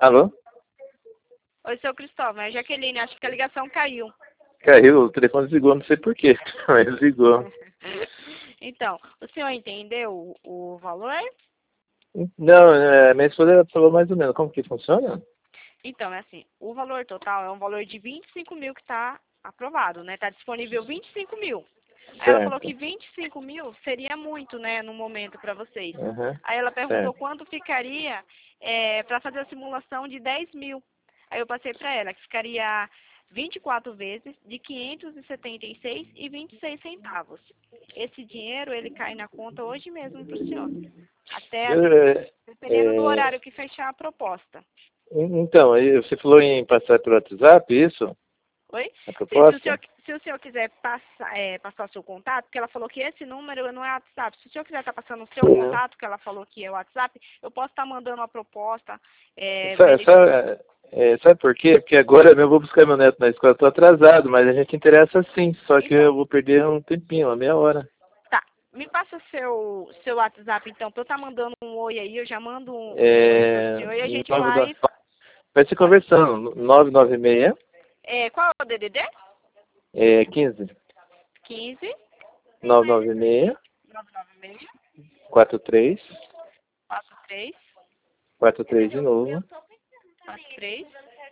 Alô? Oi, seu Cristóvão, é Jaqueline, acho que a ligação caiu. Caiu, o telefone desligou, não sei porquê, mas desligou. Então, o senhor entendeu o valor? Não, minha esposa falou mais ou menos como que funciona. Então, é assim, o valor total é um valor de 25 mil que está aprovado, né? Está disponível 25 mil. Aí ela falou Certo. que 25 mil seria muito, né, no momento para vocês. Uhum. Aí ela perguntou Certo. quanto ficaria para fazer a simulação de 10 mil. Aí eu passei para ela que ficaria 24 vezes de 576,26 centavos. Esse dinheiro, ele cai na conta hoje mesmo para o senhor. Até, É, dependendo do é, horário que fechar a proposta. então, aí você falou em passar pelo WhatsApp, isso? Oi? A Sim, proposta? se o senhor quiser passar o seu contato, porque ela falou que esse número não é WhatsApp. Se o senhor quiser estar passando o seu Não. contato, que ela falou que é WhatsApp, eu posso estar mandando a proposta, Sabe, sabe por quê? Porque agora eu vou buscar meu neto na escola, estou atrasado, mas a gente interessa sim, só que Então, eu vou perder um tempinho, uma meia hora. tá. Me passa seu WhatsApp, então, pra eu estar mandando um oi aí, eu já mando um oi pro É, senhor e a gente vai... vai se Pode. conversando, 996 Qual é o DDD? 15 15 996 996 43 43 43 de novo 43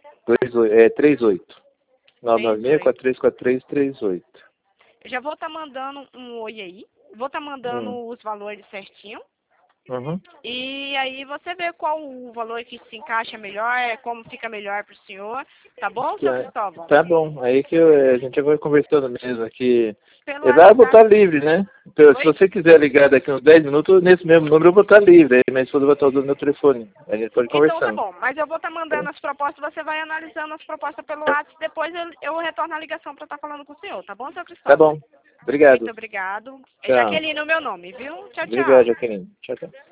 38 996 38. 43 43 38. Eu já vou estar mandando um oi aí. Vou estar mandando os valores certinho. Uhum. E aí você vê qual o valor que se encaixa melhor, como fica melhor para o senhor. Tá bom, seu Cristóvão? Tá bom, aí que a gente vai conversando mesmo aqui. Pelo Eu vou WhatsApp. estar livre, né? Então, se Oi? você quiser ligar daqui uns 10 minutos, nesse mesmo número eu vou estar livre. Aí minha esposa vai estar usando meu telefone. Aí a gente pode ir Então tá conversando. bom. Mas eu vou estar mandando as propostas, você vai analisando as propostas pelo WhatsApp. Depois eu retorno a ligação para estar falando com o senhor. Tá bom, seu Tá Cristóvão? bom. Obrigado. Muito obrigado. É Tchau. Jaqueline o meu nome, viu? Tchau, Obrigado, tchau. Jaqueline. Tchau, tchau.